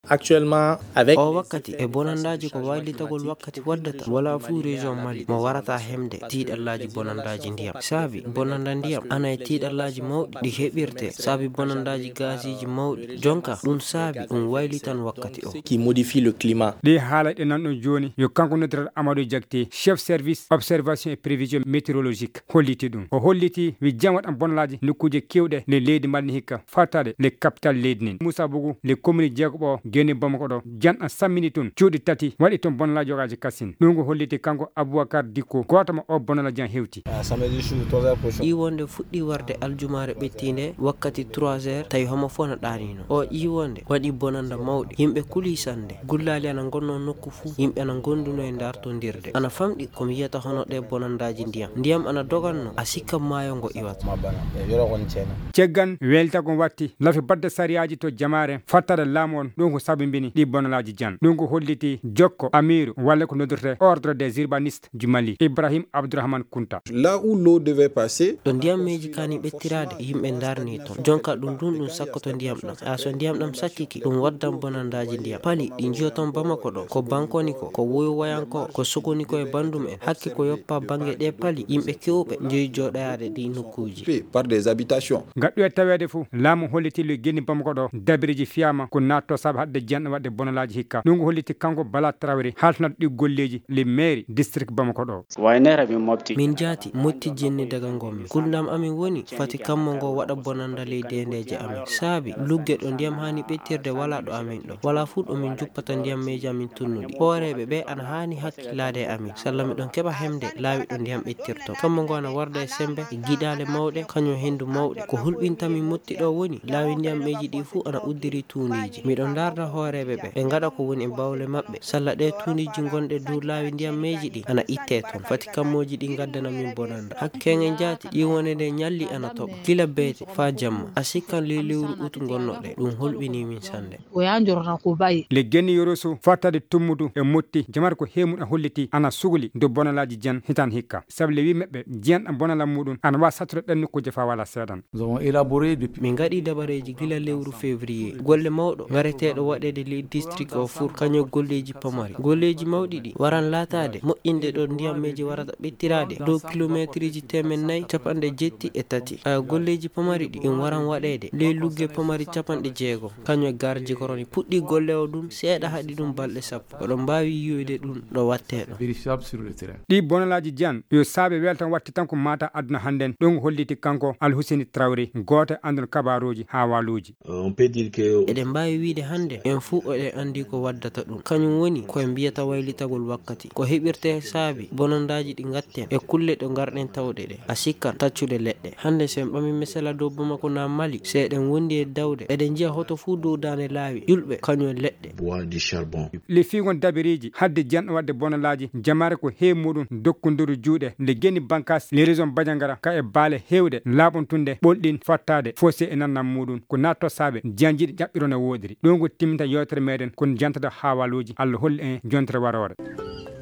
Actuellement, avec o wakkati e bonandaji ko waylitagol wakkati waddata wala fu région Mali mo warata hemde tiiɗallaji bonandaji ndiyam saabi bonanda ndiyam ana e tiiɗallaji mawɗi ɗi heɓirte saabi bonandaji gasiji mawɗi jonka ɗum saabi ɗum waylitan wakkati o qui modifie le climat. ɗi haalay nanɗon joni yo kanko noddirat Amadou Diakté chef service observation et prévision météorologique holliti ɗum o holliti wi jam waɗan bonalaji nokkuji kewɗe le leydi Mali hikka fattade le capital leydi nin Moussa Bougou le commune jeegoɓo geni Bamako ɗo janɗan sammini toon cuuɗi tati waɗi toon bonalaji jogaji kassin ɗum ko holliti kanko Aboubacar Dicko gotoma o bonalaji jan hewti ƴiwonde fuɗɗi warde aljumare ɓettinde wakkati 3h tawi homo fof no ɗanino o ƴiwonde waɗi bonanda mawɗi yimɓe kuuli sande gullali ana gonno nokku fuu yimɓe ana gonduno e dartodirde ana famɗi komi yiyata hono ɗe bonandaji ndiyam ana doganno a sikka maayo ngo iwata ceggan weltagon watti lafi badde sariyaji to jamare fattade laamu on ɗum ko sabibini ɗi bonalaji jan ɗum ko holliti jokko amiru walla ko noddirte ordre des urbanistes du Mali Ibrahim Abdourahmane Kounta là où l'eau devait passer ɗo ndiyam meji kani ɓettirade yimɓe darni toon jonka ɗum sakkoto ndiyam ɗam so ndiyam ɗam sakkiki ɗum waddan bonandaji ndiyam pali ɗi jiyo toon Bamako ɗo ko bankoni ko woyowayanko ko sogoni ko e bandum en hakke ko yoppa bangue ɗe pali yimɓe kewɓe jeeyi joɗoyade ɗi nokkuji par des habitations gaɗɗu e tawede fou laamu holliti le geni Bamako ɗo dabiriji fiyama ko natto saabu hadde janɗo wadde bonalaji hikka ɗum ko holliti kanko Bala Traoré haltanat ɗi golleji le mairie district Bamako ɗo min jaati motti jenni daga gommi kuldam amin woni fati kammo ngo waɗa bonanda leydi ndeje amin saabi lugge ɗo ndiyam hani ɓettirde wala ɗo amin ɗo wala fu ɗo min juppata ndiyam meji amin tunnuɗi hooreɓe ɓe ana hani hakkillade e amin salla miɗon keɓa hemde laawi ɗo ndiyam ɓettirto kammo ngo ana warda e sembe e guiɗale mawɗe kañum hendu mawɗe ko hulɓintamin motti ɗo woni laawi ndiyam meji ɗi fuu ana uddiri tuuniji miɗon darda hooreɓe ɓe gaɗa ko woni e bawle mabɓe salla ɗe tuuniji gonɗe dow laawi ndiyam meji ɗi ana itte toon fati kammoji ɗi gaddana min bonanda hakkegen jaati ƴiwone nde ñalli ana toɓa kila beete fa jamma a sikkan lewru ut gonnoɗe ɗum holɓini min sande le geni yoroso fattade tummudu e motti jamar ko hemuɗa holliti ana sugli do bonalaji jan hitan hikka saabu le wi meɓɓe jiyanɗa bonala muɗum ana wawa sattude ɗen nokkuji fa wala seeɗan min gaɗi dabareji gila lewru février golle mawɗo gareteɗo waɗede le district o Four kañum golleji pamari golleji mawɗi ɗi waran latade moƴƴinde ɗo ndiyam meji warata ɓettirade dow kilométre ji 473 golleji pamari ɗi ɗum waran waɗede le lugge pamari 60 kañum e garji koroni puɗɗi golle o ɗum seeɗa haɗi ɗum balɗe 10 oɗon mbawi yiyoyde ɗum ɗo watteɗo ɗi bonalaji jan yo saabe weltan watti tan ko mata aduna hannden ɗum holliti kanko Alhousseni Traoré goto andon kabaruji ha waluji eɗen mbawi wiide hande en fuu oɗen andi ko waddata ɗum kañum woni koye mbiyata waylitagol wakkati ko heɓirte saabi bonandaji ɗi gatten e kulle ɗo garɗen tawɗe ɗe a sikkan taccude leɗɗe hande sen ɓami misala dow Bamako na Mali se eɗen wondi e dawde eɗen jiya hoto fuu dow dane laawi yulɓe kañum e leɗɗe le figon dabiriji hadde janɗo wadde bonalaji jamare ko heew muɗum dokkodiru juuɗe nde geni bankas les régions Badiangara ka e baale hewde laaɓontunde ɓolɗin fattade fossé e nannam muɗum ko natto saabe janjiɗi ƴaɓɓiron e wodiri ɗum ko timminta yewtere meɗen kon jantada hawaluji Allah holli en jontere warore